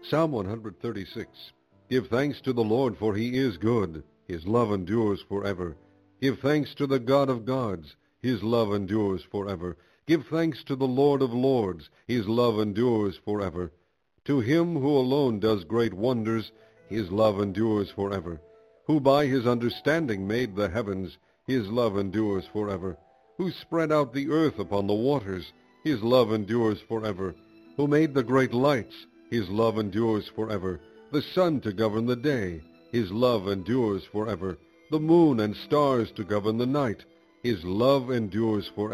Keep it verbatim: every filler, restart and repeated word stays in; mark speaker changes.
Speaker 1: Psalm one thirty-six. Give thanks to the Lord, for he is good. His love endures forever. Give thanks to the God of gods. His love endures forever. Give thanks to the Lord of lords. His love endures forever. To him who alone does great wonders, his love endures forever. Who by his understanding made the heavens, his love endures forever. Who spread out the earth upon the waters, his love endures forever. Who made the great lights, his love endures forever. The sun to govern the day, his love endures forever. The moon and stars to govern the night, his love endures forever.